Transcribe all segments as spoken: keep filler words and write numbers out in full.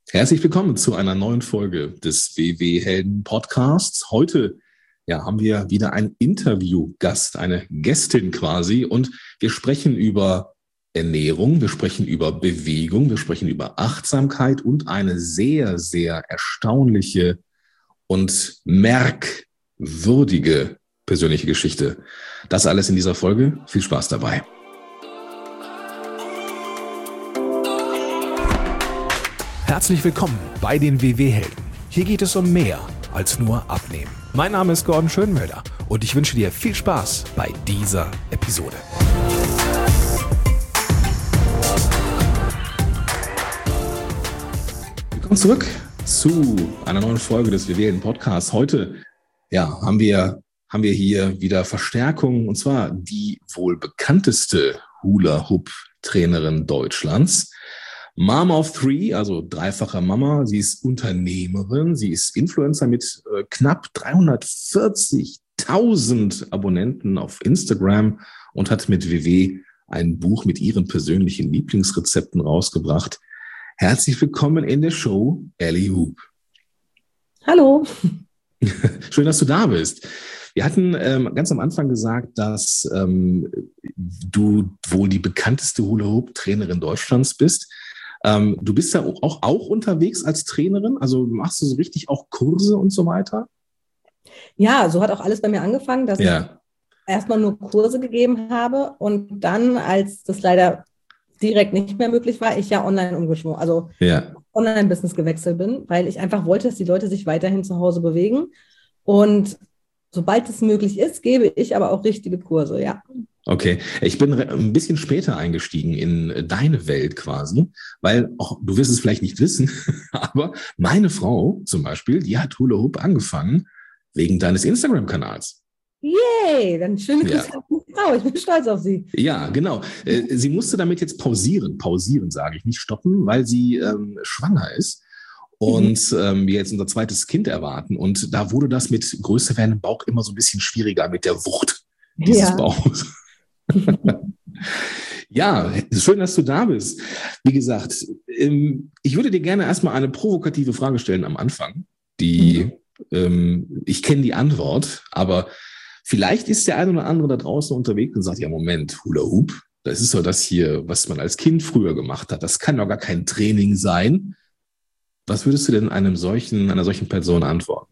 Herzlich willkommen zu einer neuen Folge des W W-Helden-Podcasts. Heute ja, haben wir wieder einen Interviewgast, eine Gästin quasi. Und wir sprechen über Ernährung, wir sprechen über Bewegung, wir sprechen über Achtsamkeit und eine sehr, sehr erstaunliche und merkwürdige persönliche Geschichte. Das alles in dieser Folge. Viel Spaß dabei. Herzlich willkommen bei den W W-Helden. Hier geht es um mehr als nur Abnehmen. Mein Name ist Gordon Schönmelder und ich wünsche dir viel Spaß bei dieser Episode. Willkommen zurück zu einer neuen Folge des W W-Helden-Podcasts. Heute ja, haben wir, haben wir hier wieder Verstärkung, und zwar die wohl bekannteste Hula-Hoop-Trainerin Deutschlands. Mom of Three, also dreifacher Mama. Sie ist Unternehmerin, sie ist Influencer mit äh, knapp dreihundertvierzigtausend Abonnenten auf Instagram und hat mit W W ein Buch mit ihren persönlichen Lieblingsrezepten rausgebracht. Herzlich willkommen in der Show, Ellie Hoop. Hallo. Schön, dass du da bist. Wir hatten ähm, ganz am Anfang gesagt, dass ähm, du wohl die bekannteste Hula-Hoop-Trainerin Deutschlands bist. Ähm, du bist ja auch, auch unterwegs als Trainerin, also machst du so richtig auch Kurse und so weiter? Ja, so hat auch alles bei mir angefangen, dass ja. ich erstmal nur Kurse gegeben habe und dann, als das leider direkt nicht mehr möglich war, ich ja online umgeschwungen, also ja. Online-Business gewechselt bin, weil ich einfach wollte, dass die Leute sich weiterhin zu Hause bewegen, und sobald es möglich ist, gebe ich aber auch richtige Kurse, ja. Okay, ich bin ein bisschen später eingestiegen in deine Welt quasi, weil, auch, du wirst es vielleicht nicht wissen, aber meine Frau zum Beispiel, die hat Hula Hoop angefangen wegen deines Instagram-Kanals. Yay, dann schöne Grüße an die Frau, ich bin stolz auf sie. Ja, genau. Sie musste damit jetzt pausieren, pausieren sage ich, nicht stoppen, weil sie ähm, schwanger ist und mhm. ähm, wir jetzt unser zweites Kind erwarten, und da wurde das mit größer werdendem Bauch immer so ein bisschen schwieriger mit der Wucht dieses ja. Bauchs. Ja, schön, dass du da bist. Wie gesagt, ich würde dir gerne erstmal eine provokative Frage stellen am Anfang. Die, mhm. ich kenne die Antwort, aber vielleicht ist der eine oder andere da draußen unterwegs und sagt, ja Moment, Hula Hoop, das ist doch das hier, was man als Kind früher gemacht hat. Das kann doch gar kein Training sein. Was würdest du denn einem solchen, einer solchen Person antworten?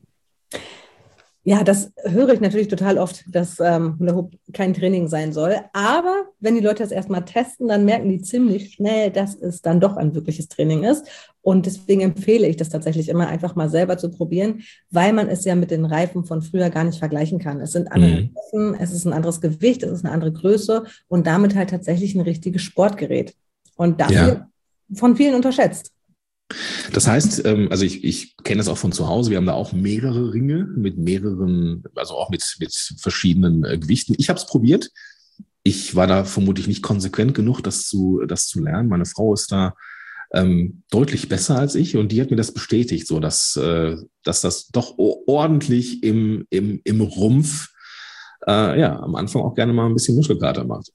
Ja, das höre ich natürlich total oft, dass ähm, Hula Hoop kein Training sein soll. Aber wenn die Leute das erstmal testen, dann merken die ziemlich schnell, dass es dann doch ein wirkliches Training ist. Und deswegen empfehle ich das tatsächlich immer, einfach mal selber zu probieren, weil man es ja mit den Reifen von früher gar nicht vergleichen kann. Es sind andere mhm. Reifen, es ist ein anderes Gewicht, es ist eine andere Größe und damit halt tatsächlich ein richtiges Sportgerät. Und das ja. wird von vielen unterschätzt. Das heißt, also ich, ich kenne das auch von zu Hause, wir haben da auch mehrere Ringe mit mehreren, also auch mit, mit verschiedenen Gewichten. Ich habe es probiert. Ich war da vermutlich nicht konsequent genug, das zu, das zu lernen. Meine Frau ist da ähm, deutlich besser als ich, und die hat mir das bestätigt, so dass, äh, dass das doch ordentlich im, im, im Rumpf äh, ja, am Anfang auch gerne mal ein bisschen Muskelkater macht.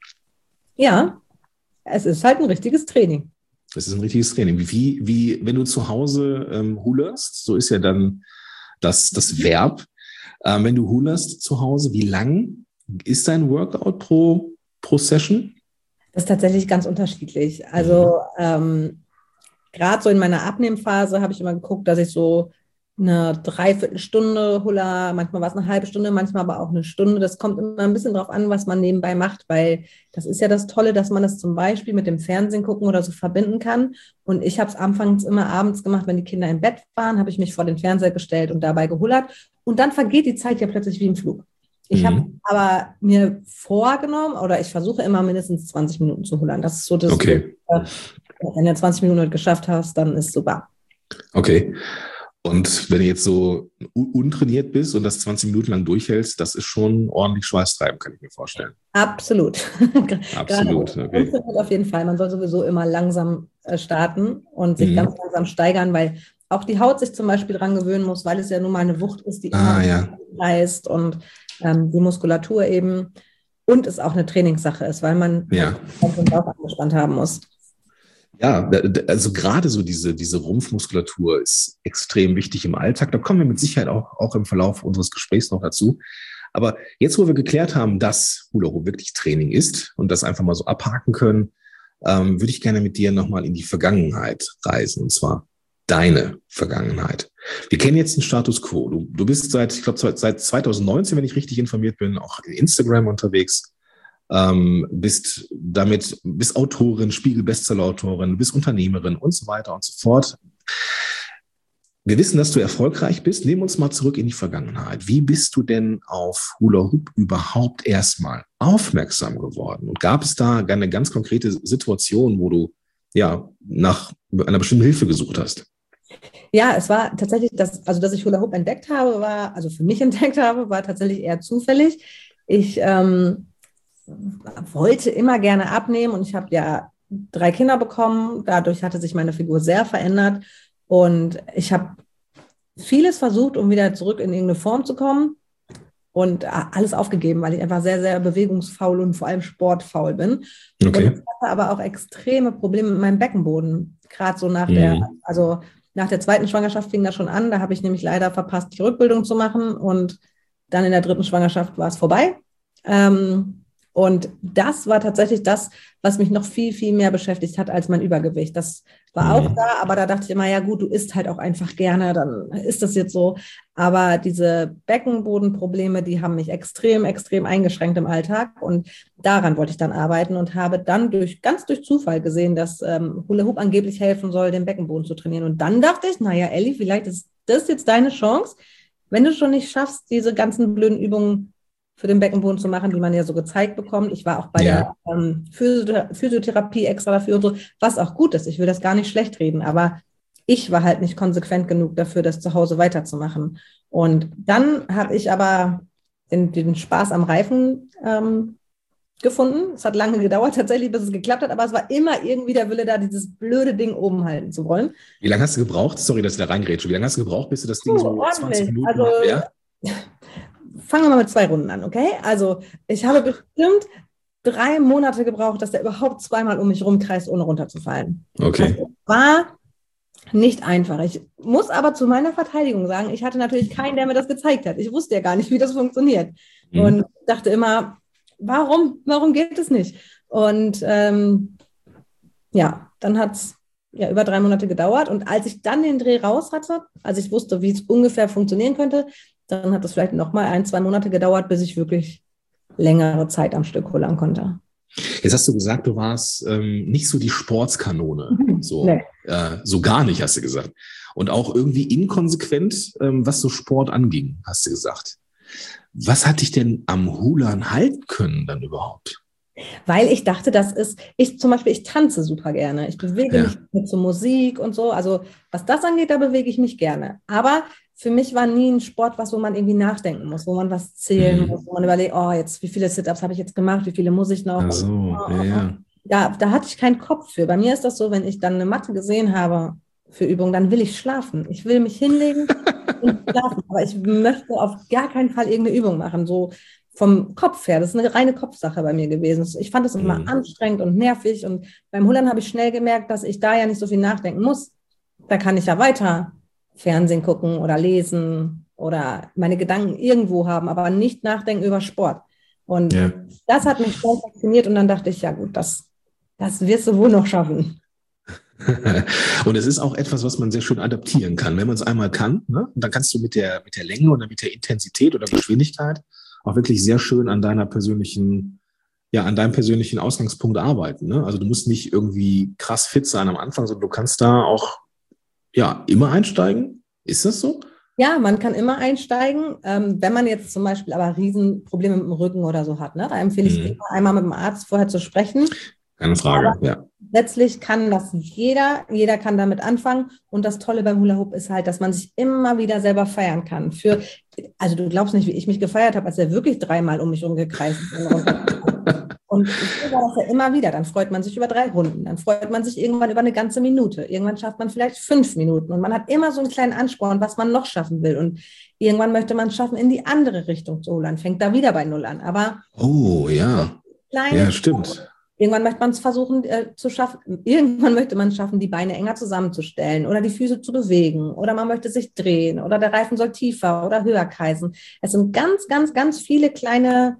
Ja, es ist halt ein richtiges Training. Das ist ein richtiges Training. Wie, wie, wenn du zu Hause ähm, hulerst, so ist ja dann das, das Verb. Ähm, wenn du hulerst zu Hause, wie lang ist dein Workout pro, pro Session? Das ist tatsächlich ganz unterschiedlich. Also mhm. ähm, gerade so in meiner Abnehmphase habe ich immer geguckt, dass ich so eine Dreiviertelstunde Hula, manchmal war es eine halbe Stunde, manchmal aber auch eine Stunde. Das kommt immer ein bisschen drauf an, was man nebenbei macht, weil das ist ja das Tolle, dass man das zum Beispiel mit dem Fernsehen gucken oder so verbinden kann. Und ich habe es anfangs immer abends gemacht, wenn die Kinder im Bett waren, habe ich mich vor den Fernseher gestellt und dabei gehullert. Und dann vergeht die Zeit ja plötzlich wie im Flug. Ich mhm. habe aber mir vorgenommen, oder ich versuche immer mindestens zwanzig Minuten zu hullern. Das ist so das, okay. Wenn du zwanzig Minuten geschafft hast, dann ist super. Okay. Und wenn du jetzt so untrainiert bist und das zwanzig Minuten lang durchhältst, das ist schon ordentlich Schweißtreiben, kann ich mir vorstellen. Absolut. Absolut, okay. Auf jeden Fall. Man soll sowieso immer langsam starten und sich mhm. ganz langsam steigern, weil auch die Haut sich zum Beispiel dran gewöhnen muss, weil es ja nun mal eine Wucht ist, die ah, immer ja. heißt, und ähm, die Muskulatur eben, und es auch eine Trainingssache ist, weil man ja. den Bauch angespannt haben muss. Ja, also gerade so diese, diese Rumpfmuskulatur ist extrem wichtig im Alltag. Da kommen wir mit Sicherheit auch, auch im Verlauf unseres Gesprächs noch dazu. Aber jetzt, wo wir geklärt haben, dass Hula Hoop wirklich Training ist und das einfach mal so abhaken können, ähm, würde ich gerne mit dir nochmal in die Vergangenheit reisen, und zwar deine Vergangenheit. Wir kennen jetzt den Status Quo. Du, du bist seit, ich glaube, seit zwanzig neunzehn, wenn ich richtig informiert bin, auch in Instagram unterwegs. Ähm, bist damit, bist Autorin, Spiegel-Bestseller-Autorin, bist Unternehmerin und so weiter und so fort. Wir wissen, dass du erfolgreich bist. Nehmen wir uns mal zurück in die Vergangenheit. Wie bist du denn auf Hula Hoop überhaupt erstmal aufmerksam geworden? Und gab es da eine ganz konkrete Situation, wo du ja nach einer bestimmten Hilfe gesucht hast? Ja, es war tatsächlich, das, also dass ich Hula Hoop entdeckt habe, war, also für mich entdeckt habe, war tatsächlich eher zufällig. Ich ähm, wollte immer gerne abnehmen und ich habe ja drei Kinder bekommen. Dadurch hatte sich meine Figur sehr verändert und ich habe vieles versucht, um wieder zurück in irgendeine Form zu kommen und alles aufgegeben, weil ich einfach sehr, sehr bewegungsfaul und vor allem sportfaul bin. Okay. Und ich hatte aber auch extreme Probleme mit meinem Beckenboden. Gerade so nach mhm. der, also nach der zweiten Schwangerschaft fing das schon an. Da habe ich nämlich leider verpasst, die Rückbildung zu machen und dann in der dritten Schwangerschaft war es vorbei. Ähm, Und das war tatsächlich das, was mich noch viel, viel mehr beschäftigt hat als mein Übergewicht. Das war mhm. auch da, aber da dachte ich immer, ja gut, du isst halt auch einfach gerne, dann ist das jetzt so. Aber diese Beckenbodenprobleme, die haben mich extrem, extrem eingeschränkt im Alltag. Und daran wollte ich dann arbeiten und habe dann durch ganz durch Zufall gesehen, dass ähm, Hula Hoop angeblich helfen soll, den Beckenboden zu trainieren. Und dann dachte ich, naja, Elli, vielleicht ist das jetzt deine Chance, wenn du schon nicht schaffst, diese ganzen blöden Übungen für den Beckenboden zu machen, die man ja so gezeigt bekommt. Ich war auch bei ja. der ähm, Physiothera- Physiotherapie extra dafür und so, was auch gut ist. Ich will das gar nicht schlecht reden, aber ich war halt nicht konsequent genug dafür, das zu Hause weiterzumachen. Und dann habe ich aber den, den Spaß am Reifen ähm, gefunden. Es hat lange gedauert tatsächlich, bis es geklappt hat, aber es war immer irgendwie der Wille da, dieses blöde Ding oben halten zu wollen. Wie lange hast du gebraucht? Sorry, dass ich da reingrätsche. Wie lange hast du gebraucht, bis du das Ding oh, so zwanzig Minuten also, ja? Fangen wir mal mit zwei Runden an, okay? Also ich habe bestimmt drei Monate gebraucht, dass der überhaupt zweimal um mich rumkreist, ohne runterzufallen. Okay. Also, war nicht einfach. Ich muss aber zu meiner Verteidigung sagen, ich hatte natürlich keinen, der mir das gezeigt hat. Ich wusste ja gar nicht, wie das funktioniert. Mhm. Und dachte immer, warum? Warum geht es nicht? Und ähm, ja, dann hat es ja über drei Monate gedauert. Und als ich dann den Dreh raus hatte, als ich wusste, wie es ungefähr funktionieren könnte, dann hat es vielleicht nochmal ein, zwei Monate gedauert, bis ich wirklich längere Zeit am Stück holen konnte. Jetzt hast du gesagt, du warst ähm, nicht so die Sportskanone. Mhm. So, nee. äh, so gar nicht, hast du gesagt. Und auch irgendwie inkonsequent, ähm, was so Sport anging, hast du gesagt. Was hat dich denn am Hulan halten können dann überhaupt? Weil ich dachte, das ist, ich zum Beispiel, ich tanze super gerne. Ich bewege ja. mich mit so Musik und so. Also was das angeht, da bewege ich mich gerne. Aber für mich war nie ein Sport, was, wo man irgendwie nachdenken muss, wo man was zählen mhm. muss, wo man überlegt, oh, jetzt, wie viele Sit-Ups habe ich jetzt gemacht, wie viele muss ich noch? Ach so, und, oh, ja, ja. Da, da hatte ich keinen Kopf für. Bei mir ist das so, wenn ich dann eine Matte gesehen habe für Übungen, dann will ich schlafen. Ich will mich hinlegen und schlafen. Aber ich möchte auf gar keinen Fall irgendeine Übung machen, so vom Kopf her. Das ist eine reine Kopfsache bei mir gewesen. Ich fand das immer mhm. anstrengend und nervig. Und beim Hulan habe ich schnell gemerkt, dass ich da ja nicht so viel nachdenken muss. Da kann ich ja weiter Fernsehen gucken oder lesen oder meine Gedanken irgendwo haben, aber nicht nachdenken über Sport. Und ja. das hat mich voll fasziniert. Und dann dachte ich, ja gut, das, das wirst du wohl noch schaffen. Und es ist auch etwas, was man sehr schön adaptieren kann. Wenn man es einmal kann, ne? Und dann kannst du mit der, mit der Länge oder mit der Intensität oder Geschwindigkeit auch wirklich sehr schön an deiner persönlichen, ja, an deinem persönlichen Ausgangspunkt arbeiten. Ne? Also du musst nicht irgendwie krass fit sein am Anfang, sondern du kannst da auch, ja, immer einsteigen. Ist das so? Ja, man kann immer einsteigen. Ähm, wenn man jetzt zum Beispiel aber Riesenprobleme mit dem Rücken oder so hat, ne? Da empfehle ich mhm. immer einmal mit dem Arzt vorher zu sprechen. Keine Frage, aber ja. Letztlich kann das jeder, jeder kann damit anfangen. Und das Tolle beim Hula Hoop ist halt, dass man sich immer wieder selber feiern kann. Für, also du glaubst nicht, wie ich mich gefeiert habe, als er wirklich dreimal um mich rumgekreist ist. Und so war das ja immer wieder. Dann freut man sich über drei Runden, dann freut man sich irgendwann über eine ganze Minute. Irgendwann schafft man vielleicht fünf Minuten. Und man hat immer so einen kleinen Ansporn, was man noch schaffen will. Und irgendwann möchte man es schaffen, in die andere Richtung zu holen. Fängt da wieder bei Null an. Aber oh ja, ja, stimmt. Irgendwann möchte man es versuchen äh, zu schaffen, irgendwann möchte man es schaffen, die Beine enger zusammenzustellen oder die Füße zu bewegen oder man möchte sich drehen oder der Reifen soll tiefer oder höher kreisen. Es sind ganz, ganz, ganz viele kleine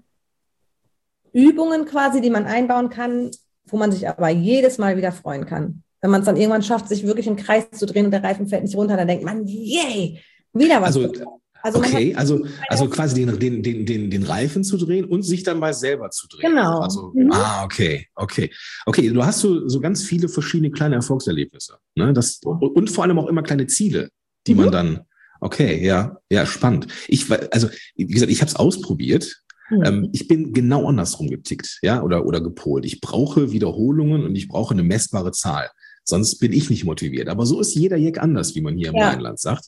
Übungen quasi, die man einbauen kann, wo man sich aber jedes Mal wieder freuen kann. Wenn man es dann irgendwann schafft, sich wirklich im Kreis zu drehen und der Reifen fällt nicht runter, dann denkt man, yay, wieder was. Also, also okay, also, also quasi den, den, den, den, den Reifen zu drehen und sich dann mal selber zu drehen. Genau. Also, mhm. Ah, okay, okay. Okay, du hast so, so ganz viele verschiedene kleine Erfolgserlebnisse. Ne? Das, und vor allem auch immer kleine Ziele, die mhm. man dann, okay, ja, ja, spannend. Ich, also, wie gesagt, ich habe es ausprobiert. Mhm. Ähm, ich bin genau andersrum getickt, ja, oder, oder gepolt. Ich brauche Wiederholungen und ich brauche eine messbare Zahl. Sonst bin ich nicht motiviert. Aber so ist jeder Jack anders, wie man hier im ja. Rheinland sagt.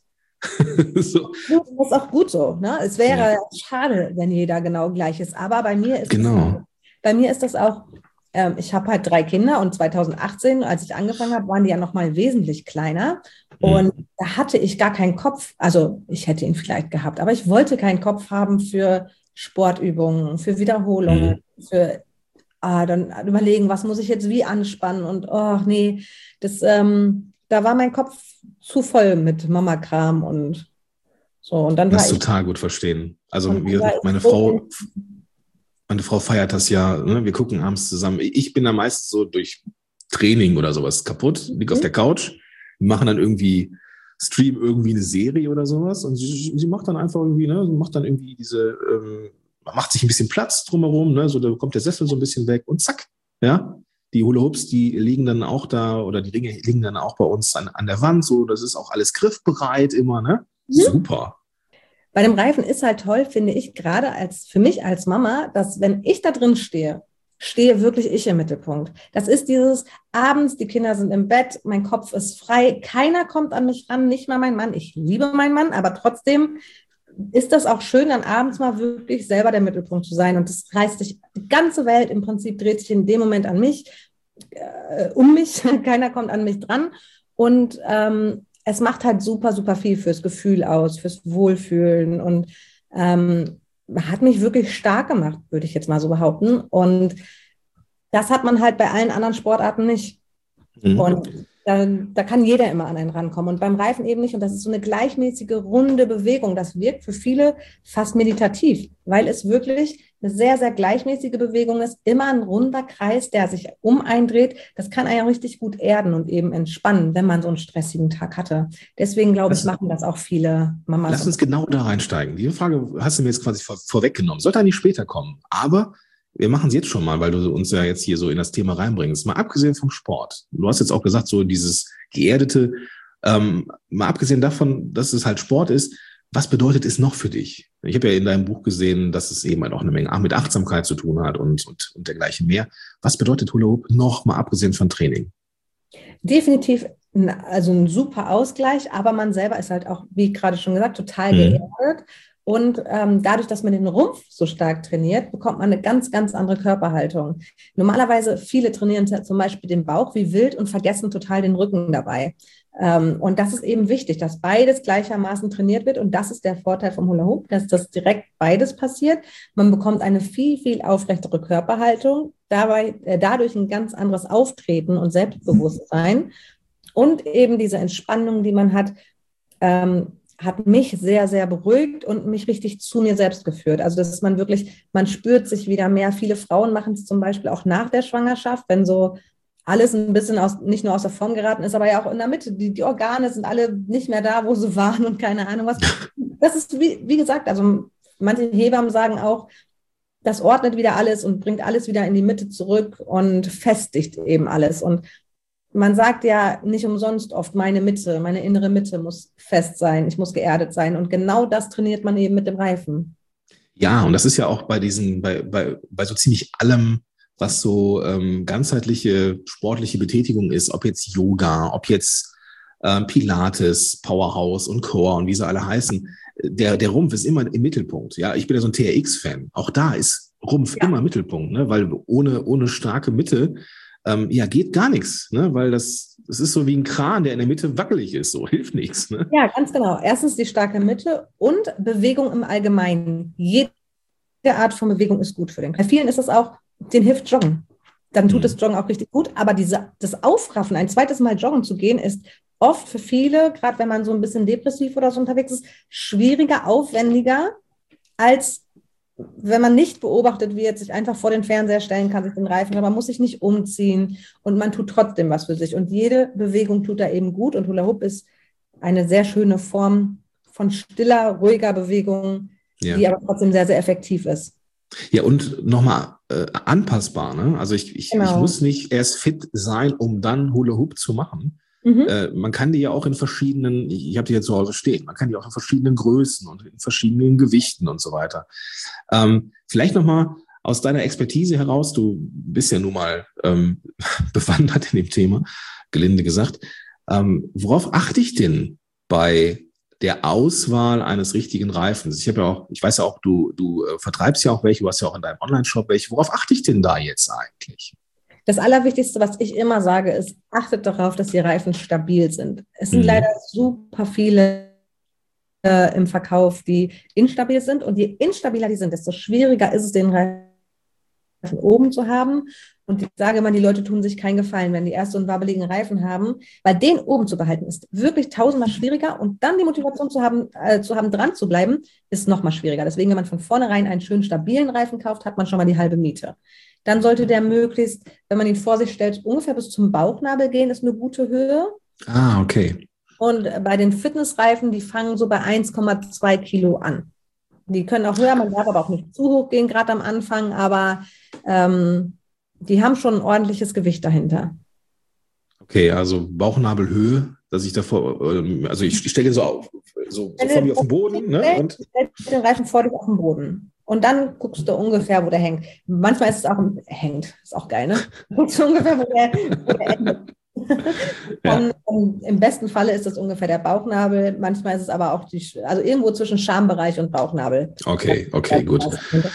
So. Das ist auch gut so. Ne? Es wäre ja. schade, wenn jeder genau gleich ist. Aber bei mir ist, genau. das, bei mir ist das auch, ähm, ich habe halt drei Kinder und zwanzig achtzehn, als ich angefangen habe, waren die ja noch mal wesentlich kleiner. Mhm. Und da hatte ich gar keinen Kopf. Also ich hätte ihn vielleicht gehabt, aber ich wollte keinen Kopf haben für Sportübungen, für Wiederholungen, mhm. für ah, dann überlegen, was muss ich jetzt wie anspannen und oh nee, das, ähm, da war mein Kopf zu voll mit Mama-Kram und so. Und dann das war ich, total gut verstehen. Also wie gesagt, meine Frau, meine Frau feiert das ja, ne? Wir gucken abends zusammen. Ich bin da meistens so durch Training oder sowas kaputt, liege mhm. auf der Couch, wir machen dann irgendwie Stream irgendwie eine Serie oder sowas und sie, sie macht dann einfach irgendwie, ne, macht dann irgendwie diese, ähm, macht sich ein bisschen Platz drumherum, ne, so da kommt der Sessel so ein bisschen weg und zack, ja, die Hula Hoops, die liegen dann auch da oder die Ringe liegen dann auch bei uns an, an der Wand, so, das ist auch alles griffbereit immer, ne, mhm. super. Bei dem Reifen ist halt toll, finde ich, gerade als für mich als Mama, dass wenn ich da drin stehe, stehe wirklich ich im Mittelpunkt. Das ist dieses abends, die Kinder sind im Bett, mein Kopf ist frei, keiner kommt an mich ran, nicht mal mein Mann. Ich liebe meinen Mann, aber trotzdem ist das auch schön, dann abends mal wirklich selber der Mittelpunkt zu sein. Und das reißt sich, die ganze Welt im Prinzip dreht sich in dem Moment an mich, äh, um mich, keiner kommt an mich dran. Und ähm, es macht halt super, super viel fürs Gefühl aus, fürs Wohlfühlen und ähm, hat mich wirklich stark gemacht, würde ich jetzt mal so behaupten. Und das hat man halt bei allen anderen Sportarten nicht. Mhm. Und da, da kann jeder immer an einen rankommen. Und beim Reifen eben nicht. Und das ist so eine gleichmäßige, runde Bewegung. Das wirkt für viele fast meditativ, weil es wirklich eine sehr, sehr gleichmäßige Bewegung ist. Immer ein runder Kreis, der sich um einen dreht. Das kann einen richtig gut erden und eben entspannen, wenn man so einen stressigen Tag hatte. Deswegen, glaube ich, machen das auch viele Mamas. Lass uns genau da reinsteigen. Die Frage hast du mir jetzt quasi vor, vorweggenommen. Sollte eigentlich später kommen. Aber wir machen es jetzt schon mal, weil du uns ja jetzt hier so in das Thema reinbringst. Mal abgesehen vom Sport. Du hast jetzt auch gesagt, so dieses Geerdete, ähm, mal abgesehen davon, dass es halt Sport ist, was bedeutet es noch für dich? Ich habe ja in deinem Buch gesehen, dass es eben halt auch eine Menge mit Achtsamkeit zu tun hat und, und, und dergleichen mehr. Was bedeutet Hula Hoop noch mal abgesehen von Training? Definitiv, also ein super Ausgleich, aber man selber ist halt auch, wie gerade schon gesagt, total mhm. geerdet. Und ähm, dadurch, dass man den Rumpf so stark trainiert, bekommt man eine ganz, ganz andere Körperhaltung. Normalerweise, viele trainieren zum Beispiel den Bauch wie wild und vergessen total den Rücken dabei. Ähm, und das ist eben wichtig, dass beides gleichermaßen trainiert wird. Und das ist der Vorteil vom Hula Hoop, dass das direkt beides passiert. Man bekommt eine viel, viel aufrechtere Körperhaltung, dabei äh, dadurch ein ganz anderes Auftreten und Selbstbewusstsein. Und eben diese Entspannung, die man hat, ähm, hat mich sehr, sehr beruhigt und mich richtig zu mir selbst geführt. Also dass man wirklich, man spürt sich wieder mehr. Viele Frauen machen es zum Beispiel auch nach der Schwangerschaft, wenn so alles ein bisschen aus, nicht nur aus der Form geraten ist, aber ja auch in der Mitte. Die, die Organe sind alle nicht mehr da, wo sie waren und keine Ahnung was. Das ist, wie, wie gesagt, also manche Hebammen sagen auch, das ordnet wieder alles und bringt alles wieder in die Mitte zurück und festigt eben alles. Und man sagt ja nicht umsonst oft, meine Mitte, meine innere Mitte muss fest sein, ich muss geerdet sein. Und genau das trainiert man eben mit dem Reifen. Ja, und das ist ja auch bei diesen, bei, bei, bei so ziemlich allem, was so ähm, ganzheitliche sportliche Betätigung ist, ob jetzt Yoga, ob jetzt ähm, Pilates, Powerhouse und Core und wie sie alle heißen, der, der Rumpf ist immer im Mittelpunkt. Ja, ich bin ja so ein T R X-Fan. Auch da ist Rumpf ja immer Mittelpunkt, ne? Weil ohne, ohne starke Mitte Ähm, ja, geht gar nichts, ne? Weil das, das ist so wie ein Kran, der in der Mitte wackelig ist, so hilft nichts. Ne? Ja, ganz genau. Erstens die starke Mitte und Bewegung im Allgemeinen. Jede Art von Bewegung ist gut für den. Bei vielen ist es auch, den hilft Joggen. dann tut Mhm. das Joggen auch richtig gut. Aber diese, das Aufraffen, ein zweites Mal joggen zu gehen, ist oft für viele, gerade wenn man so ein bisschen depressiv oder so unterwegs ist, schwieriger, aufwendiger, als wenn man nicht beobachtet wird, sich einfach vor den Fernseher stellen kann, sich den Reifen, aber man muss sich nicht umziehen und man tut trotzdem was für sich. Und jede Bewegung tut da eben gut. Und Hula Hoop ist eine sehr schöne Form von stiller, ruhiger Bewegung, Ja. die aber trotzdem sehr, sehr effektiv ist. Ja, und nochmal äh, anpassbar. Ne? Also ich, ich, Genau. ich muss nicht erst fit sein, um dann Hula Hoop zu machen. Mhm. Äh, man kann die ja auch in verschiedenen, ich habe die jetzt zu Hause stehen, man kann die auch in verschiedenen Größen und in verschiedenen Gewichten und so weiter. Ähm, vielleicht nochmal aus deiner Expertise heraus, du bist ja nun mal ähm, bewandert in dem Thema, gelinde gesagt. Ähm, worauf achte ich denn bei der Auswahl eines richtigen Reifens? Ich habe ja auch, ich weiß ja auch, du, du äh, vertreibst ja auch welche, du hast ja auch in deinem Online-Shop welche. Worauf achte ich denn da jetzt eigentlich? Das Allerwichtigste, was ich immer sage, ist, achtet darauf, dass die Reifen stabil sind. Es sind Mhm. leider super viele äh, im Verkauf, die instabil sind. Und je instabiler die sind, desto schwieriger ist es, den Reifen oben zu haben. Und ich sage immer, die Leute tun sich keinen Gefallen, wenn die erst so einen wabbeligen Reifen haben, weil den oben zu behalten ist wirklich tausendmal schwieriger. Und dann die Motivation zu haben, äh, zu haben, dran zu bleiben, ist nochmal schwieriger. Deswegen, wenn man von vornherein einen schönen stabilen Reifen kauft, hat man schon mal die halbe Miete. Dann sollte der möglichst, wenn man ihn vor sich stellt, ungefähr bis zum Bauchnabel gehen, ist eine gute Höhe. Ah, okay. Und bei den Fitnessreifen, die fangen so bei eins Komma zwei Kilo an. Die können auch höher, man darf aber auch nicht zu hoch gehen, gerade am Anfang, aber ähm, die haben schon ein ordentliches Gewicht dahinter. Okay, also Bauchnabelhöhe, dass ich davor, also ich, ich stelle den so auf, so, so vor mir auf den Boden, ne? Und Stell den Reifen vor dich auf den Boden. Und dann guckst du ungefähr, wo der hängt. Manchmal ist es auch, hängt, ist auch geil, ne? Du guckst ungefähr, wo der, wo der endet. Ja. Und, und im besten Falle ist es ungefähr der Bauchnabel. Manchmal ist es aber auch die, also irgendwo zwischen Schambereich und Bauchnabel. Okay, okay, gut.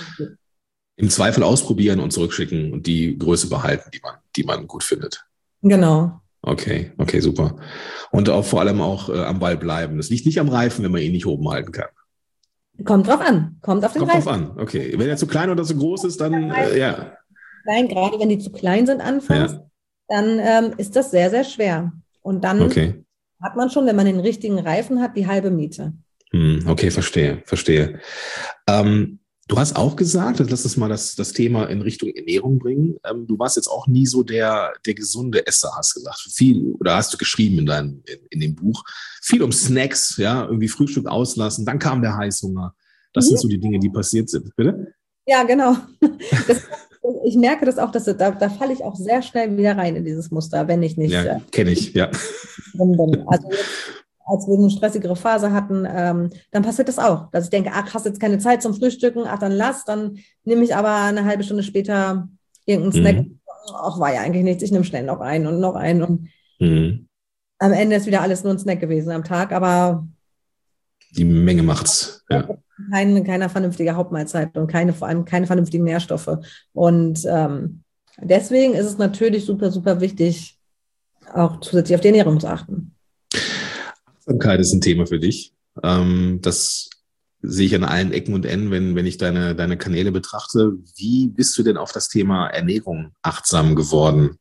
Im Zweifel ausprobieren und zurückschicken und die Größe behalten, die man, die man gut findet. Genau. Okay, okay, super. Und auch vor allem auch äh, am Ball bleiben. Das liegt nicht am Reifen, wenn man ihn nicht oben halten kann. Kommt drauf an. Kommt auf den Kommt drauf Reifen. an. Okay. Wenn er zu klein oder zu groß ist, dann äh, ja. Nein, gerade wenn die zu klein sind anfangs, Ja. dann ähm, ist das sehr, sehr schwer. Und dann Okay. hat man schon, wenn man den richtigen Reifen hat, die halbe Miete. Hm, okay, verstehe, verstehe. Ähm, du hast auch gesagt, lass uns mal das, das Thema in Richtung Ernährung bringen. Ähm, du warst jetzt auch nie so der, der gesunde Esser, hast gesagt. Viel, oder hast du geschrieben in deinem, in, in dem Buch, viel um Snacks, ja, irgendwie Frühstück auslassen, dann kam der Heißhunger. Das Mhm. sind so die Dinge, die passiert sind. Bitte? Ja, genau. Das, ich merke das auch, dass da, da falle ich auch sehr schnell wieder rein in dieses Muster, wenn ich nicht Ja, äh, kenne ich, ja. drin bin. Also jetzt, als wir eine stressigere Phase hatten, ähm, dann passiert das auch, dass ich denke, ach, hast jetzt keine Zeit zum Frühstücken, ach, dann lass, dann nehme ich aber eine halbe Stunde später irgendeinen Snack. Mhm. Ach, war ja eigentlich nichts, ich nehme schnell noch einen und noch einen und Mhm. am Ende ist wieder alles nur ein Snack gewesen am Tag, aber Die Menge macht's. Ja. keine, keine vernünftige Hauptmahlzeit und keine, vor allem keine vernünftigen Nährstoffe. Und ähm, deswegen ist es natürlich super, super wichtig, auch zusätzlich auf die Ernährung zu achten. Achtsamkeit ist ein Thema für dich. Ähm, das sehe ich an allen Ecken und Enden, wenn, wenn ich deine, deine Kanäle betrachte. Wie bist du denn auf das Thema Ernährung achtsam geworden?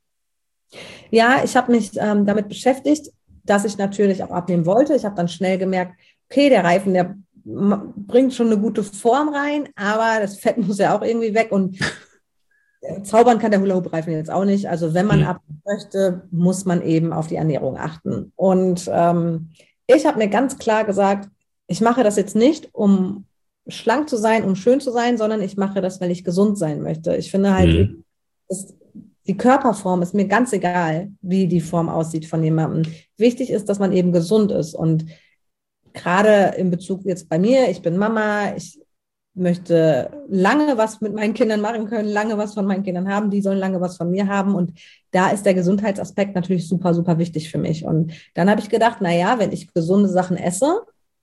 Ja, ich habe mich ähm, damit beschäftigt, dass ich natürlich auch abnehmen wollte. Ich habe dann schnell gemerkt, okay, der Reifen, der m- bringt schon eine gute Form rein, aber das Fett muss ja auch irgendwie weg und äh, zaubern kann der Hula-Hoop-Reifen jetzt auch nicht. Also wenn man Mhm. abnehmen möchte, muss man eben auf die Ernährung achten. Und ähm, ich habe mir ganz klar gesagt, ich mache das jetzt nicht, um schlank zu sein, um schön zu sein, sondern ich mache das, weil ich gesund sein möchte. Ich finde halt, Mhm. es, die Körperform ist mir ganz egal, wie die Form aussieht von jemandem. Wichtig ist, dass man eben gesund ist. Und gerade in Bezug jetzt bei mir, ich bin Mama, ich möchte lange was mit meinen Kindern machen können, lange was von meinen Kindern haben, die sollen lange was von mir haben. Und da ist der Gesundheitsaspekt natürlich super, super wichtig für mich. Und dann habe ich gedacht, naja, wenn ich gesunde Sachen esse,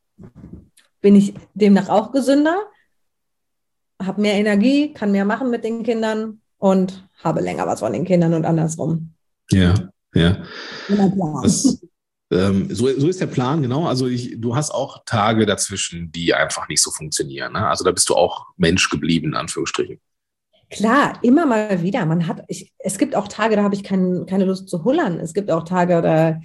bin ich demnach auch gesünder, habe mehr Energie, kann mehr machen mit den Kindern und habe länger was von den Kindern und andersrum. Ja, ja. Mein Plan. Das, ähm, so, so ist der Plan, genau. Also ich, du hast auch Tage dazwischen, die einfach nicht so funktionieren. Ne? Also da bist du auch Mensch geblieben, in Anführungsstrichen. Klar, immer mal wieder. Man hat, ich, es gibt auch Tage, da habe ich kein, keine Lust zu hullern. Es gibt auch Tage, da,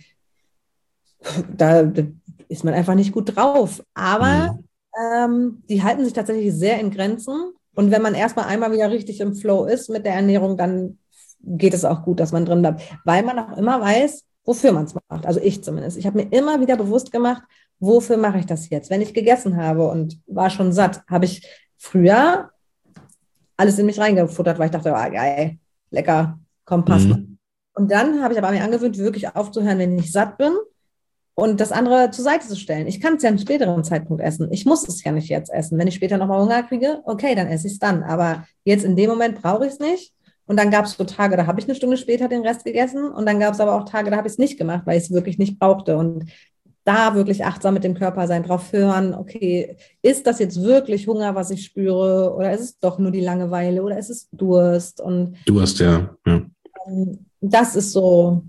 da ist man einfach nicht gut drauf. Aber Mhm. ähm, die halten sich tatsächlich sehr in Grenzen. Und wenn man erstmal einmal wieder richtig im Flow ist mit der Ernährung, dann geht es auch gut, dass man drin bleibt. Weil man auch immer weiß, wofür man es macht. Also ich zumindest. Ich habe mir immer wieder bewusst gemacht, wofür mache ich das jetzt? Wenn ich gegessen habe und war schon satt, habe ich früher alles in mich reingefuttert, weil ich dachte, ah, geil, lecker, komm, passt. Mhm. Und dann habe ich aber mir angewöhnt, wirklich aufzuhören, wenn ich satt bin und das andere zur Seite zu stellen. Ich kann es ja einen späteren Zeitpunkt essen. Ich muss es ja nicht jetzt essen. Wenn ich später nochmal Hunger kriege, okay, dann esse ich es dann. Aber jetzt in dem Moment brauche ich es nicht. Und dann gab es so Tage, da habe ich eine Stunde später den Rest gegessen. Und dann gab es aber auch Tage, da habe ich es nicht gemacht, weil ich es wirklich nicht brauchte. Und da wirklich achtsam mit dem Körper sein, drauf hören, okay, ist das jetzt wirklich Hunger, was ich spüre, oder ist es doch nur die Langeweile, oder ist es Durst? Und Du hast ja, ja. ähm, das ist so,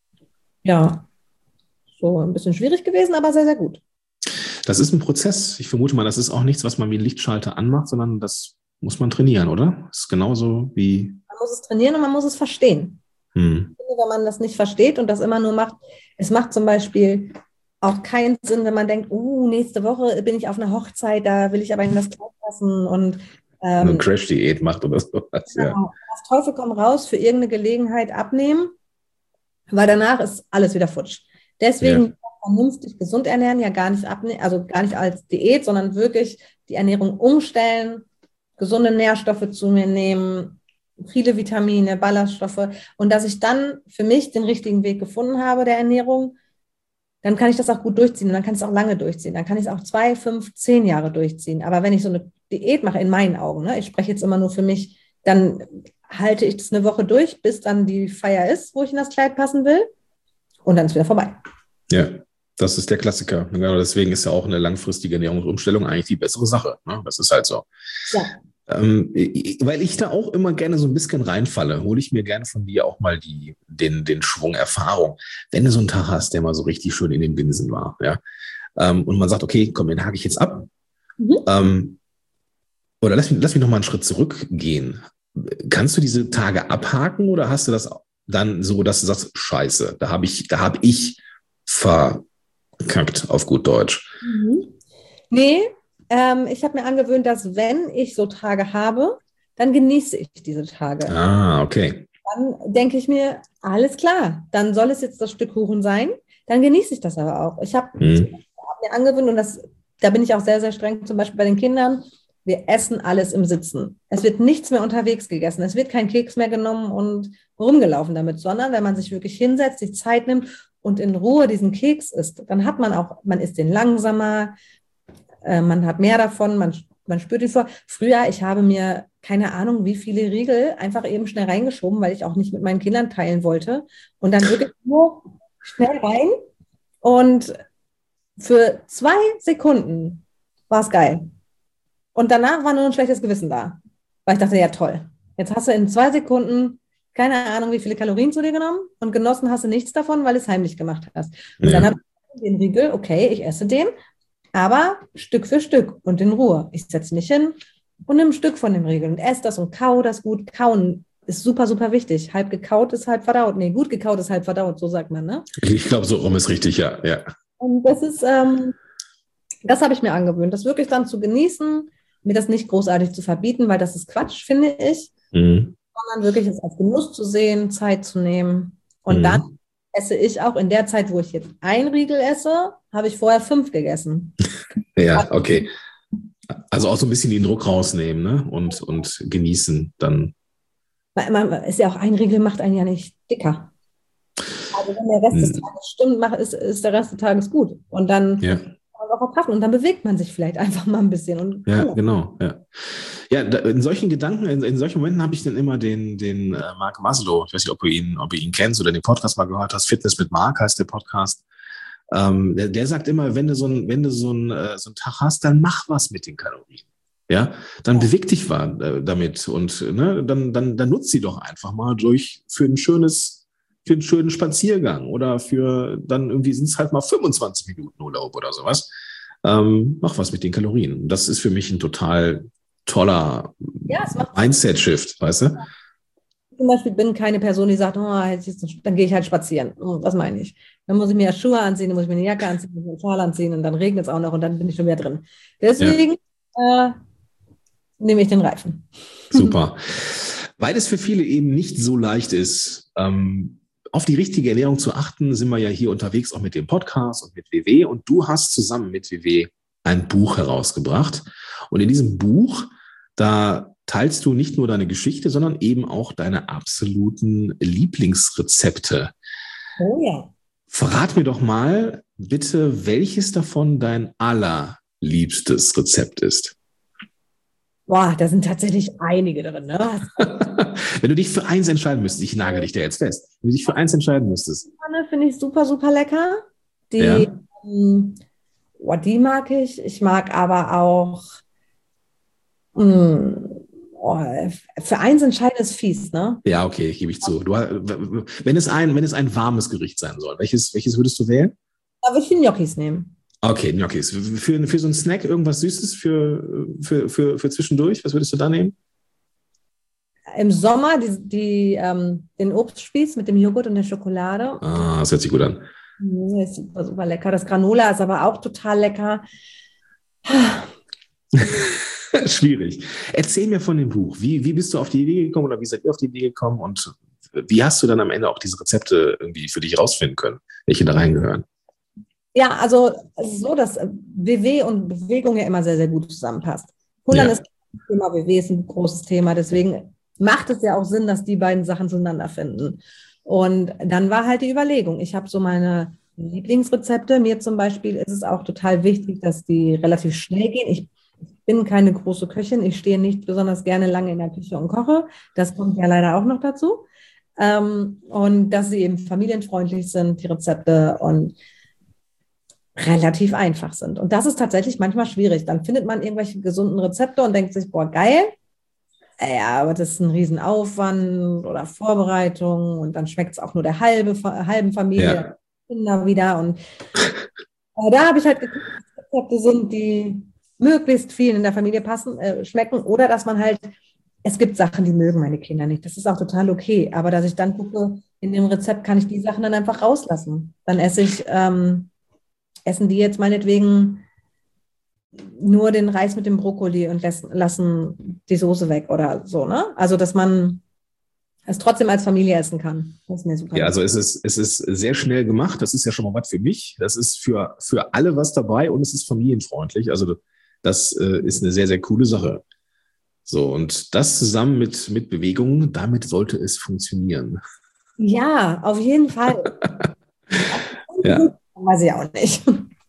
ja, so ein bisschen schwierig gewesen, aber sehr, sehr gut. Das ist ein Prozess. Ich vermute mal, das ist auch nichts, was man wie einen Lichtschalter anmacht, sondern das muss man trainieren, oder? Das ist genauso wie. Man muss es trainieren und man muss es verstehen. Hm. Wenn man das nicht versteht und das immer nur macht, es macht zum Beispiel auch keinen Sinn, wenn man denkt, uh, nächste Woche bin ich auf einer Hochzeit, da will ich aber in das Kleid passen und ähm, eine Crash-Diät macht oder sowas. genau, Ja. auf Teufel komm raus, für irgendeine Gelegenheit abnehmen, weil danach ist alles wieder futsch. Deswegen Ja. vernünftig gesund ernähren, ja gar nicht abnehmen, also gar nicht als Diät, sondern wirklich die Ernährung umstellen, gesunde Nährstoffe zu mir nehmen, viele Vitamine, Ballaststoffe und dass ich dann für mich den richtigen Weg gefunden habe der Ernährung, dann kann ich das auch gut durchziehen und dann kann ich es auch lange durchziehen. Dann kann ich es auch zwei, fünf, zehn Jahre durchziehen. Aber wenn ich so eine Diät mache, in meinen Augen, ne, ich spreche jetzt immer nur für mich, dann halte ich das eine Woche durch, bis dann die Feier ist, wo ich in das Kleid passen will und dann ist wieder vorbei. Ja, das ist der Klassiker. Genau, deswegen ist ja auch eine langfristige Ernährungsumstellung eigentlich die bessere Sache. Ne? Das ist halt so. Ja. Ähm, weil ich da auch immer gerne so ein bisschen reinfalle, hole ich mir gerne von dir auch mal die, den, den Schwung Erfahrung. Wenn du so einen Tag hast, der mal so richtig schön in den Binsen war, ja, ähm, und man sagt, okay, komm, den hake ich jetzt ab. Mhm. Ähm, oder lass mich, lass mich noch mal einen Schritt zurückgehen. Kannst du diese Tage abhaken oder hast du das dann so, dass du sagst, scheiße, da habe ich, da habe ich verkackt auf gut Deutsch? Mhm. Nee, Ähm, ich habe mir angewöhnt, dass wenn ich so Tage habe, dann genieße ich diese Tage. Ah, okay. Dann denke ich mir, alles klar, dann soll es jetzt das Stück Kuchen sein, dann genieße ich das aber auch. Ich habe hm. hab mir angewöhnt, und das, da bin ich auch sehr, sehr streng, zum Beispiel bei den Kindern, wir essen alles im Sitzen. Es wird nichts mehr unterwegs gegessen. Es wird kein Keks mehr genommen und rumgelaufen damit, sondern wenn man sich wirklich hinsetzt, sich Zeit nimmt und in Ruhe diesen Keks isst, dann hat man auch, man isst den langsamer, man hat mehr davon, man, man spürt ihn vor. Früher, ich habe mir keine Ahnung, wie viele Riegel einfach eben schnell reingeschoben, weil ich auch nicht mit meinen Kindern teilen wollte. Und dann wirklich nur schnell rein. Und für zwei Sekunden war es geil. Und danach war nur ein schlechtes Gewissen da. Weil ich dachte, ja toll, jetzt hast du in zwei Sekunden keine Ahnung, wie viele Kalorien zu dir genommen und genossen hast du nichts davon, weil du es heimlich gemacht hast. Und ja. Dann habe ich den Riegel, okay, ich esse den, aber Stück für Stück und in Ruhe. Ich setze mich hin und nehme ein Stück von dem Riegel und esse das und kau das gut. Kauen ist super, super wichtig. Halb gekaut ist halb verdaut. Nee, gut gekaut ist halb verdaut, so sagt man, ne? Ich glaube, so rum ist richtig, ja. ja. Und das ist, ähm, das habe ich mir angewöhnt, das wirklich dann zu genießen, mir das nicht großartig zu verbieten, weil das ist Quatsch, finde ich, mhm. sondern wirklich es als Genuss zu sehen, Zeit zu nehmen. Und mhm. dann esse ich auch in der Zeit, wo ich jetzt ein Riegel esse, habe ich vorher fünf gegessen. Ja, okay. Also auch so ein bisschen den Druck rausnehmen, ne? und, und genießen dann. Man, man, ist ja auch ein Riegel macht einen ja nicht dicker. Also wenn der Rest hm. des Tages stimmt, macht, ist, ist der Rest des Tages gut. Und dann ja. kann man auch verpassen und dann bewegt man sich vielleicht einfach mal ein bisschen. Und, ja, ja, genau. Ja, ja da, in solchen Gedanken, in, in solchen Momenten habe ich dann immer den, den äh, Mark Maslow, ich weiß nicht, ob du ihn, ob du ihn kennst oder den Podcast mal gehört hast, Fitness mit Mark heißt der Podcast. Ähm, der, der sagt immer, wenn du so ein, wenn du so ein, äh, so einen Tag hast, dann mach was mit den Kalorien. Ja, dann beweg dich mal äh, damit und ne, dann, dann, dann nutzt sie doch einfach mal durch für ein schönes, für einen schönen Spaziergang oder für dann irgendwie sind es halt mal fünfundzwanzig Minuten Urlaub oder sowas. Ähm, mach was mit den Kalorien. Das ist für mich ein total toller Ja, es macht Mindset-Shift, weißt du? zum Beispiel bin keine Person, die sagt, oh, jetzt, dann gehe ich halt spazieren. Oh, was meine ich? Dann muss ich mir ja Schuhe anziehen, dann muss ich mir eine Jacke anziehen, muss ich mir einen Schal anziehen und dann regnet es auch noch und dann bin ich schon wieder drin. Deswegen ja. äh, nehme ich den Reifen. Super. Weil es für viele eben nicht so leicht ist, ähm, auf die richtige Ernährung zu achten, sind wir ja hier unterwegs auch mit dem Podcast und mit W W. Und du hast zusammen mit W W ein Buch herausgebracht. Und in diesem Buch, da teilst du nicht nur deine Geschichte, sondern eben auch deine absoluten Lieblingsrezepte. Oh ja. Verrat mir doch mal bitte, welches davon dein allerliebstes Rezept ist. Boah, da sind tatsächlich einige drin, ne? Wenn du dich für eins entscheiden müsstest, ich nagel dich da jetzt fest, wenn du dich für eins entscheiden müsstest. Pfanne finde ich super, super lecker. Die, Ja. ähm, oh, die mag ich. Ich mag aber auch mh, oh, für eins entscheiden ist fies, ne? Ja, okay, gebe ich zu. Du, wenn, es ein, wenn es ein warmes Gericht sein soll, welches, welches würdest du wählen? Da würde ich die Gnocchis nehmen. Okay, Gnocchis. Für, für so einen Snack irgendwas Süßes für, für, für, für zwischendurch, was würdest du da nehmen? Im Sommer die, die, ähm, den Obstspieß mit dem Joghurt und der Schokolade. Ah, das hört sich gut an. Mm, ist super, super lecker. Das Granola ist aber auch total lecker. Schwierig. Erzähl mir von dem Buch. Wie, wie bist du auf die Idee gekommen oder wie seid ihr auf die Idee gekommen und wie hast du dann am Ende auch diese Rezepte irgendwie für dich rausfinden können, welche da reingehören? Ja, also es ist so, dass W W und Bewegung ja immer sehr, sehr gut zusammenpasst. Hungern Ja. ist ein Thema, W W ist ein großes Thema, deswegen macht es ja auch Sinn, dass die beiden Sachen zueinander finden. Und dann war halt die Überlegung, ich habe so meine Lieblingsrezepte, mir zum Beispiel ist es auch total wichtig, dass die relativ schnell gehen. Ich bin keine große Köchin, ich stehe nicht besonders gerne lange in der Küche und koche, das kommt ja leider auch noch dazu. Ähm, und dass sie eben familienfreundlich sind, die Rezepte, und relativ einfach sind. Und das ist tatsächlich manchmal schwierig. Dann findet man irgendwelche gesunden Rezepte und denkt sich, boah, geil. Ja, aber das ist ein Riesenaufwand oder Vorbereitung und dann schmeckt es auch nur der halbe, halben Familie, Ja. Kinder wieder. Und äh, da habe ich halt geguckt, dass Rezepte sind, die möglichst vielen in der Familie passen, äh, schmecken, oder dass man halt, es gibt Sachen, die mögen meine Kinder nicht. Das ist auch total okay. Aber dass ich dann gucke, in dem Rezept kann ich die Sachen dann einfach rauslassen. Dann esse ich ähm, essen die jetzt meinetwegen nur den Reis mit dem Brokkoli und lassen, lassen die Soße weg oder so, ne? Also, dass man es trotzdem als Familie essen kann. Das ist mir super. Ja, also es ist, es ist sehr schnell gemacht. Das ist ja schon mal was für mich. Das ist für, für alle was dabei und es ist familienfreundlich. Also das äh, ist eine sehr, sehr coole Sache. So, und das zusammen mit, mit Bewegungen, damit sollte es funktionieren. Ja, auf jeden Fall. Ja. Weiß ich auch nicht.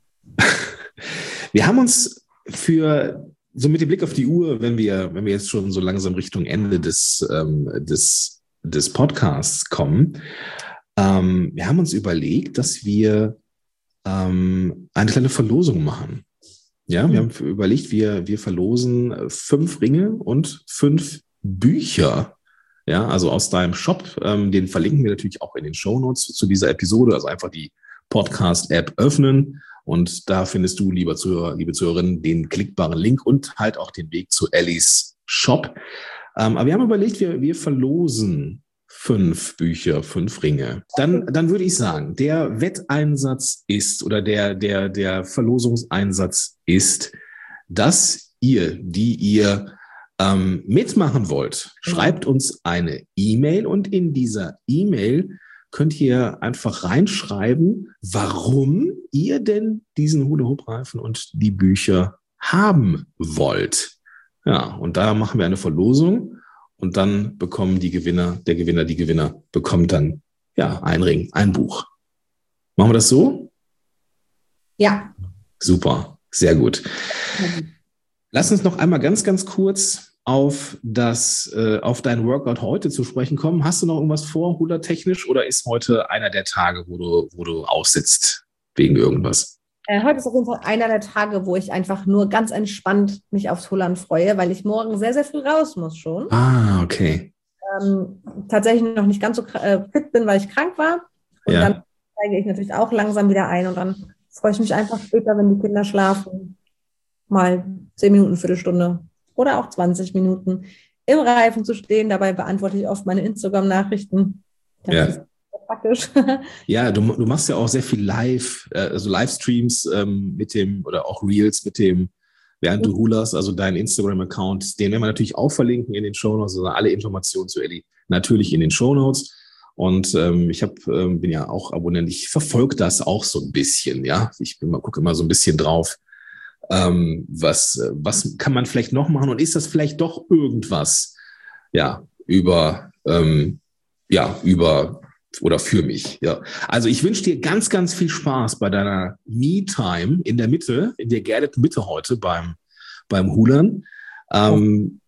Wir haben uns für, so mit dem Blick auf die Uhr, wenn wir, wenn wir jetzt schon so langsam Richtung Ende des, ähm, des, des Podcasts kommen, ähm, wir haben uns überlegt, dass wir ähm, eine kleine Verlosung machen. Ja, wir haben überlegt, wir, wir verlosen fünf Ringe und fünf Bücher. Ja, also aus deinem Shop. Ähm, den verlinken wir natürlich auch in den Shownotes zu dieser Episode. Also einfach die Podcast-App öffnen und da findest du, lieber Zuhörer, liebe Zuhörerinnen, den klickbaren Link und halt auch den Weg zu Ellis Shop. Ähm, aber wir haben überlegt, wir, wir verlosen fünf Bücher, fünf Ringe. Dann, dann würde ich sagen, der Wetteinsatz ist oder der, der, der Verlosungseinsatz ist, dass ihr, die ihr ähm, mitmachen wollt, schreibt uns eine E-Mail und in dieser E-Mail könnt ihr einfach reinschreiben, warum ihr denn diesen Hula-Hoop-Reifen und die Bücher haben wollt. Ja, und da machen wir eine Verlosung und dann bekommen die Gewinner, der Gewinner, die Gewinner, bekommt dann ja ein Ring, ein Buch. Machen wir das so? Ja. Super, sehr gut. Lass uns noch einmal ganz, ganz kurz auf das, äh, auf dein Workout heute zu sprechen kommen. Hast du noch irgendwas vor, Hula-technisch, oder ist heute einer der Tage, wo du, wo du aussitzt wegen irgendwas? Äh, heute ist auf jeden Fall einer der Tage, wo ich einfach nur ganz entspannt mich aufs Hullern freue, weil ich morgen sehr, sehr früh raus muss schon. Ah, okay. Ähm, tatsächlich noch nicht ganz so äh, fit bin, weil ich krank war. Und Ja. dann steige ich natürlich auch langsam wieder ein und dann freue ich mich einfach später, wenn die Kinder schlafen, mal zehn Minuten, Viertelstunde oder auch zwanzig Minuten im Reifen zu stehen. Dabei beantworte ich oft meine Instagram-Nachrichten. Das ja. ist praktisch. Ja, du, du machst ja auch sehr viel Live, äh, also Livestreams ähm, mit dem, oder auch Reels mit dem, während du hulerst, also deinen Instagram-Account, den werden wir natürlich auch verlinken in den Shownotes, also alle Informationen zu Elli natürlich in den Shownotes. Und ähm, ich hab, ähm, bin ja auch Abonnent, ich verfolge das auch so ein bisschen, ja. Ich bin mal, gucke immer so ein bisschen drauf, ähm, was, was kann man vielleicht noch machen und ist das vielleicht doch irgendwas, ja, über, ähm, ja, über oder für mich, ja. Also ich wünsche dir ganz, ganz viel Spaß bei deiner Me-Time in der Mitte, in der geerdeten Mitte heute beim, beim Hulern. Ähm,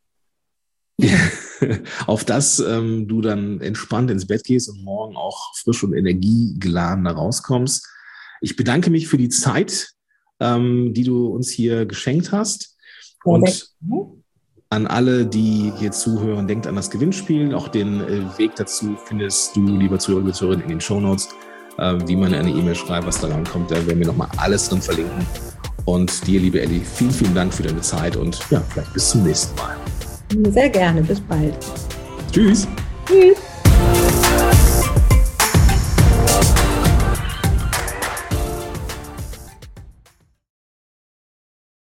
auf das ähm, du dann entspannt ins Bett gehst und morgen auch frisch und energiegeladen da rauskommst. Ich bedanke mich für die Zeit, ähm, die du uns hier geschenkt hast. Und an alle, die hier zuhören, denkt an das Gewinnspiel. Auch den äh, Weg dazu findest du, lieber Zuhörer, liebe Zuhörerin, in den Shownotes, äh, wie man eine E-Mail schreibt, was da rankommt. Da werden wir nochmal alles drin verlinken. Und dir, liebe Elli, vielen, vielen Dank für deine Zeit und ja, vielleicht bis zum nächsten Mal. Sehr gerne. Bis bald. Tschüss. Tschüss.